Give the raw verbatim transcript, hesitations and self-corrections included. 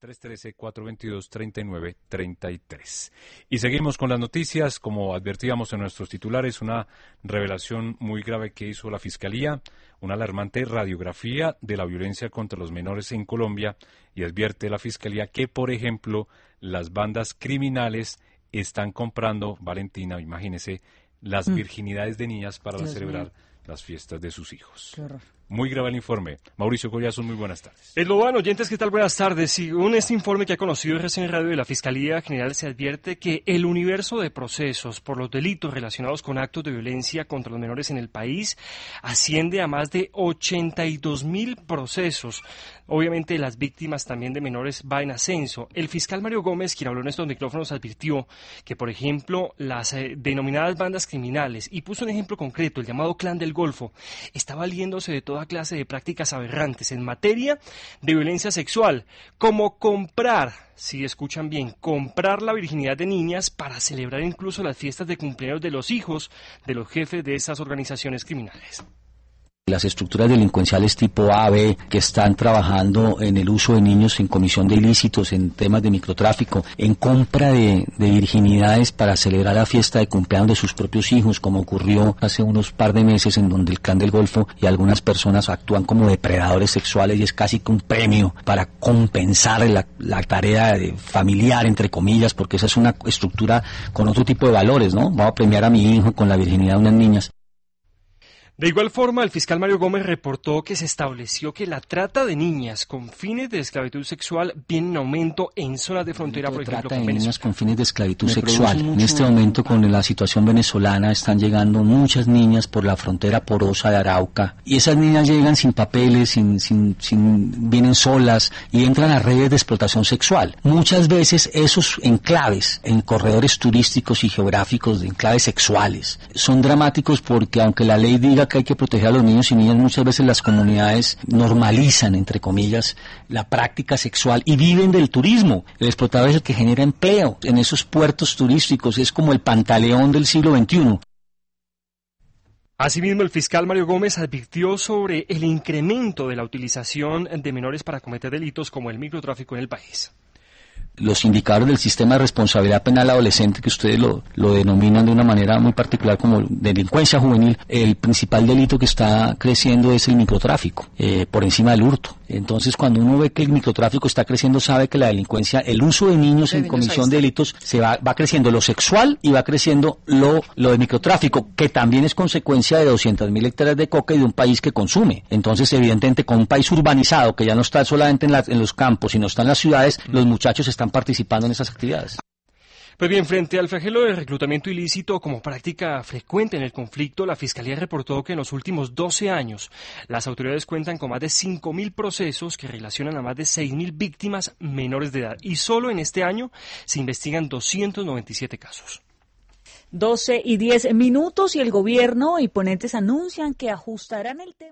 tres uno tres, cuatro dos dos, tres nueve tres tres. Y seguimos con las noticias. Como advertíamos en nuestros titulares, una revelación muy grave que hizo la Fiscalía, una alarmante radiografía de la violencia contra los menores en Colombia, y advierte la Fiscalía que, por ejemplo, las bandas criminales están comprando, Valentina, imagínese, las mm. virginidades de niñas para Dios celebrar mío. las fiestas de sus hijos. Qué horror. Muy grave el informe. Mauricio Collazo, muy buenas tardes. Esloban, oyentes, ¿qué tal? Buenas tardes. Según este informe que ha conocido R C N Radio de la Fiscalía General, se advierte que el universo de procesos por los delitos relacionados con actos de violencia contra los menores en el país asciende a más de ochenta y dos mil procesos. Obviamente las víctimas también de menores va en ascenso. El fiscal Mario Gómez, quien habló en estos micrófonos, advirtió que, por ejemplo, las eh, denominadas bandas criminales, y puso un ejemplo concreto, el llamado Clan del Golfo, está valiéndose de toda clase de prácticas aberrantes en materia de violencia sexual, como comprar, si escuchan bien, comprar la virginidad de niñas para celebrar incluso las fiestas de cumpleaños de los hijos de los jefes de esas organizaciones criminales. Las estructuras delincuenciales tipo A, B, que están trabajando en el uso de niños en comisión de ilícitos, en temas de microtráfico, en compra de, de virginidades para celebrar la fiesta de cumpleaños de sus propios hijos, como ocurrió hace unos par de meses, en donde el Clan del Golfo y algunas personas actúan como depredadores sexuales, y es casi que un premio para compensar la, la tarea de familiar, entre comillas, porque esa es una estructura con otro tipo de valores, ¿no? Vamos a premiar a mi hijo con la virginidad de unas niñas. De igual forma, el fiscal Mario Gómez reportó que se estableció que la trata de niñas con fines de esclavitud sexual viene en aumento en zonas de frontera, por ejemplo, trata con de Venezuela. Niñas con fines de esclavitud Me sexual. En este momento, con la situación venezolana, están llegando muchas niñas por la frontera porosa de Arauca, y esas niñas llegan sin papeles, sin, sin, sin, vienen solas y entran a redes de explotación sexual. Muchas veces esos enclaves, en corredores turísticos y geográficos de enclaves sexuales, son dramáticos porque, aunque la ley diga que hay que proteger a los niños y niñas, muchas veces las comunidades normalizan, entre comillas, la práctica sexual y viven del turismo. El explotador es el que genera empleo en esos puertos turísticos, es como el Pantaleón del siglo veintiuno. Asimismo, el fiscal Mario Gómez advirtió sobre el incremento de la utilización de menores para cometer delitos como el microtráfico en el país. Los indicadores del sistema de responsabilidad penal adolescente, que ustedes lo, lo denominan de una manera muy particular como delincuencia juvenil, el principal delito que está creciendo es el microtráfico, eh, por encima del hurto. Entonces, cuando uno ve que el microtráfico está creciendo, sabe que la delincuencia, el uso de niños en comisión de delitos, se va, va creciendo lo sexual y va creciendo lo, lo de microtráfico, que también es consecuencia de doscientas mil hectáreas de coca y de un país que consume. Entonces, evidentemente, con un país urbanizado, que ya no está solamente en, la, en los campos, sino está en las ciudades, los muchachos están participando en esas actividades. Pues bien, frente al flagelo de reclutamiento ilícito como práctica frecuente en el conflicto, la Fiscalía reportó que en los últimos doce años las autoridades cuentan con más de cinco mil procesos que relacionan a más de seis mil víctimas menores de edad, y solo en este año se investigan doscientos noventa y siete casos. doce y diez minutos, y el gobierno y ponentes anuncian que ajustarán el tema.